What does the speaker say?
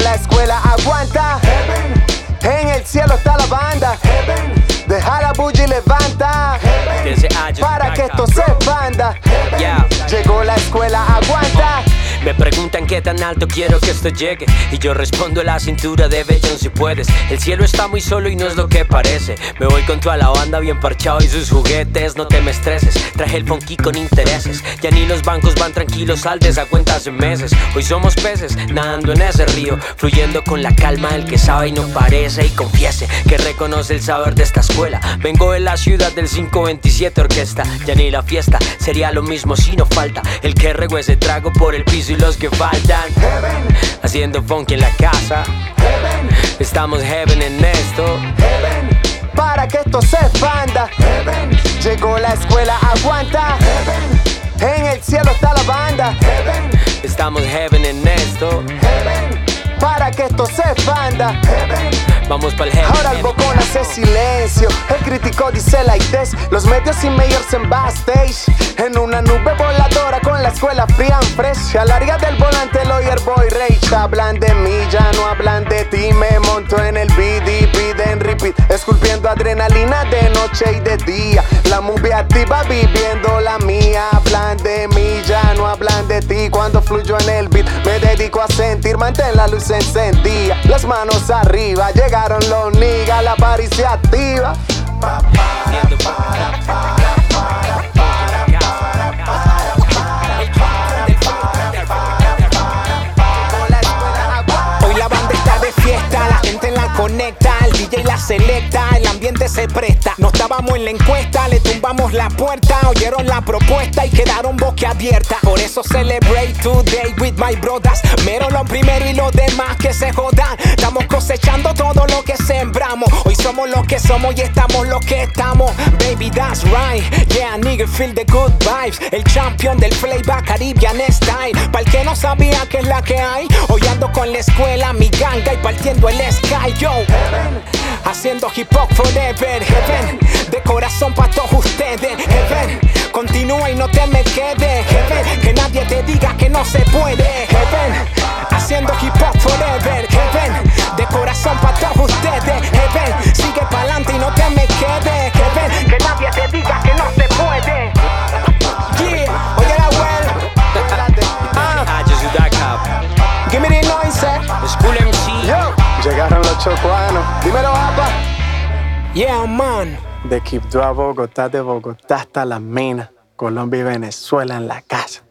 la escuela, aguanta. En el cielo está la banda. Deja la bulla y levanta. Para que esto se expanda. Llegó la escuela, aguanta. Me preguntan qué tan alto quiero que esto llegue y yo respondo la cintura de Bellón si puedes. El cielo está muy solo y no es lo que parece. Me voy con toda la banda bien parchado y sus juguetes. No te me estreses, traje el funky con intereses. Ya ni los bancos van tranquilos al desacuenta hace meses. Hoy somos peces nadando en ese río, fluyendo con la calma del que sabe y no parece. Y confiese que reconoce el saber de esta escuela. Vengo de la ciudad del 527 orquesta. Ya ni la fiesta sería lo mismo si no falta el que regüe ese trago por el piso y los que faltan. Haciendo funky en la casa. Estamos heaven en esto. Para que esto se expanda. Llegó la escuela, aguanta. En el cielo está la banda. Estamos heaven en esto. Para que esto se expanda. Vamos pa'l heaven. Ahora el bocón hace silencio. El crítico dice like this. Los medios y mayors en backstage. En una nube voladora con la escuela free and fresh. A la larga del volante el lawyer boy rage. Hablan de mí, ya no hablan de ti. Me monto en el beat y piden repeat. Esculpiendo adrenalina de noche y de día. La movie activa viviendo la mía. Hablan de mí, ya no hablan de ti. Cuando fluyo en el beat me dedico a sentir. Mantén la luz encendida. Las manos arriba. Llegaron los niggas, la party se activa. Hoy la banda está de fiesta, la gente la conecta, el DJ la selecta, el ambiente se presta. No estábamos en la encuesta, le tumbamos la puerta, oyeron la propuesta y quedaron boquiabiertas. Por eso celebrate today with my brothers. Mero lo primero y los demás que se jodan. Estamos cosechando todo lo que sembramos. Hoy somos lo que somos y estamos lo que estamos. Baby, that's right. Yeah, nigga, feel the good vibes. El champion del playback Caribbean style. Para el que no sabía que es la que hay, hoy ando con la escuela, mi ganga y partiendo el sky, yo. Haciendo hip hop forever, heaven. De corazón pa' todos ustedes, heaven. Continúa y no te me quedes, heaven. Que nadie te diga que no se puede, heaven. Haciendo hip hop forever, heaven. De corazón pa' todos ustedes, heaven. Sigue pa'lante y no te me quedes, heaven. Que nadie te diga que no se puede. Yeah, oye la well. Give me the noise, School MC. Yo, llegaron los chocuanos. Dímelo, apa. Yeah, man. De Quibdó a Bogotá, de Bogotá hasta las minas. Colombia y Venezuela en la casa.